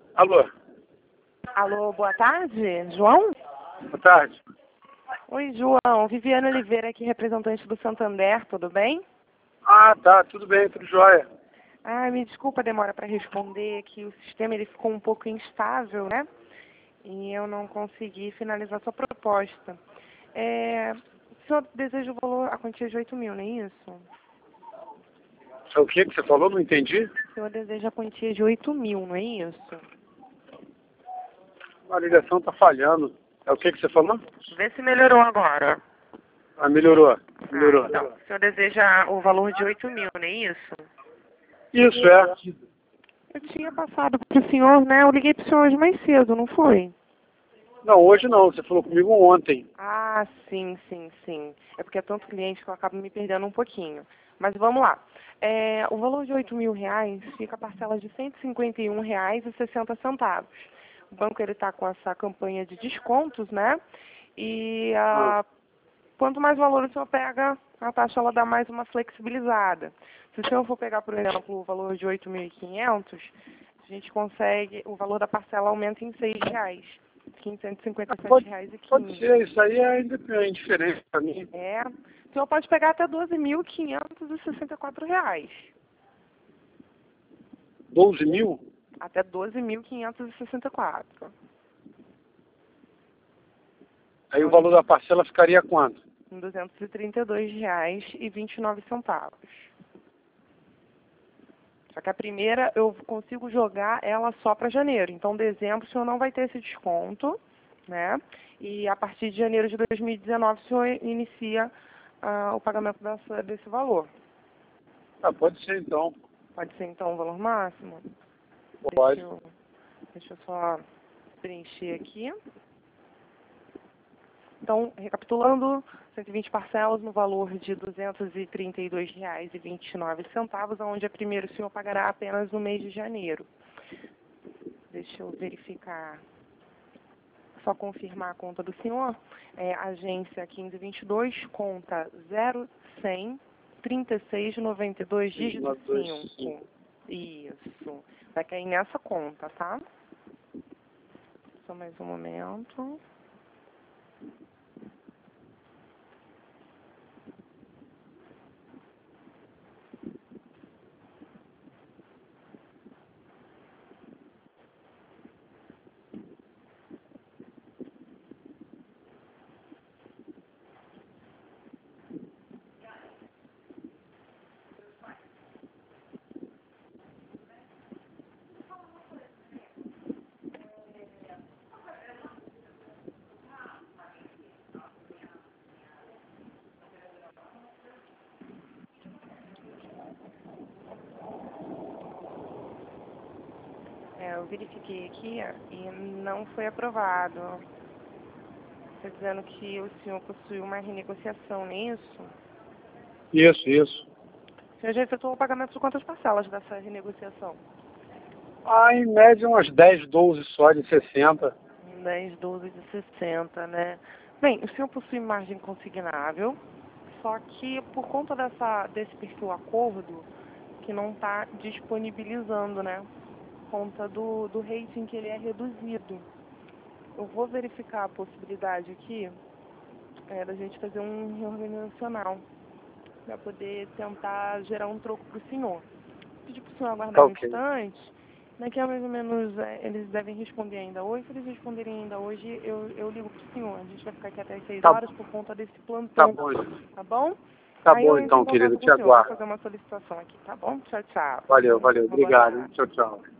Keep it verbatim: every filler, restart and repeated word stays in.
Alô, Alô, boa tarde, João? boa tarde. Oi, João. Viviane Oliveira aqui, representante do Santander, tudo bem? Ah, tá, tudo bem, tudo jóia. Ah, me desculpa a demora para responder, que o sistema ele ficou um pouco instável, né? E eu não consegui finalizar sua proposta. É, o senhor deseja o valor, a quantia de oito mil, não é isso? É o que que você falou? Não entendi. O senhor deseja a quantia de oito mil, não é isso? A ligação tá falhando. É o que que você falou? Vê se melhorou agora. Ah, melhorou, melhorou. Ah, então, o senhor deseja o valor de oito mil, não é isso? Isso, é. Eu tinha passado para o senhor, né? Eu liguei para o senhor hoje mais cedo, não foi? Não, hoje não, você falou comigo ontem. Ah, sim, sim, sim. É porque é tanto cliente que eu acabo me perdendo um pouquinho. Mas vamos lá. É, o valor de oito mil reais fica a parcela de cento e cinquenta e um reais e sessenta centavos. O banco ele está com essa campanha de descontos, né? E Ah, ah, quanto mais valor o senhor pega, a taxa ela dá mais uma flexibilizada. Se o senhor for pegar, por exemplo, o valor de oito mil e quinhentos, a gente consegue, o valor da parcela aumenta em seis reais. quinhentos e cinquenta e sete pode, reais e pode quinze. ser, isso aí é indep- é indiferente para mim. É, o senhor pode pegar até doze mil quinhentos e sessenta e quatro reais. doze mil? Até doze mil quinhentos e sessenta e quatro. Aí o valor da parcela ficaria quanto? Em duzentos e trinta e dois reais e vinte e nove centavos. Só que a primeira eu consigo jogar ela só para janeiro. Então, dezembro o senhor não vai ter esse desconto, né? E a partir de janeiro de dois mil e dezenove o senhor inicia ah, o pagamento dessa, desse valor. Ah, pode ser então. Pode ser então o valor máximo? Pode. Deixa eu, deixa eu só preencher aqui. Então, recapitulando, cento e vinte parcelas no valor de duzentos e trinta e dois reais e vinte e nove centavos, onde a primeira o senhor pagará apenas no mês de janeiro. Deixa eu verificar, só confirmar a conta do senhor. É, agência quinze vinte e dois, conta zero cem trinta e seis noventa e dois, dígito cinco. Isso. Vai cair nessa conta, tá? Só mais um momento. É, eu verifiquei aqui e não foi aprovado. Está dizendo que o senhor possui uma renegociação, não é isso? Isso, isso. O senhor já efetuou o pagamento de quantas parcelas dessa renegociação? Ah, em média umas dez, doze só de sessenta. dez, doze de sessenta, né? Bem, o senhor possui margem consignável, só que por conta dessa, desse perfil acordo, que não está disponibilizando, né? Por conta do, do rating que ele é reduzido. Eu vou verificar a possibilidade aqui é, da gente fazer um reorganizacional para poder tentar gerar um troco para o senhor. Pedir para o senhor Tá aguardar um ok. instante. Daqui a mais ou menos, é, eles devem responder ainda hoje. Se eles responderem ainda hoje, eu, eu ligo para o senhor. A gente vai ficar aqui até as seis Tá, horas por conta desse tá plantão, bom. tá bom? Tá Aí eu bom entro em então, querido. contato com Te o senhor para aguardo. fazer uma solicitação aqui, tá bom? Tchau, tchau. Valeu, valeu. Uma boa Obrigado. tarde. Tchau, tchau.